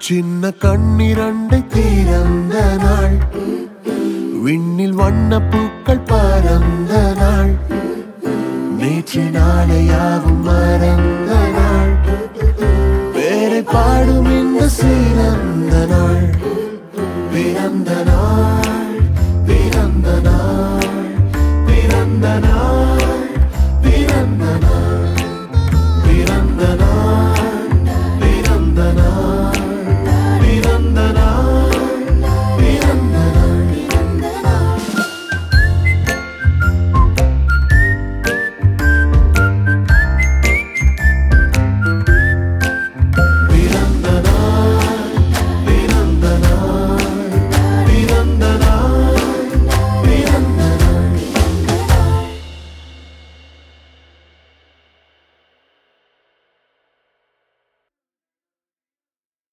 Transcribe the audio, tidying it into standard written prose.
சின்ன கண்ணிரண்டை திறந்த நாள், விண்ணில் வண்ண பூக்கள் பறந்த நாள், நேற்று நாளை யாவும் மறந்த நாள், பேரை பாடும் இந்த சிறந்த நாள், பிறந்த நாள், பிறந்த நாள், பிறந்த நாள்.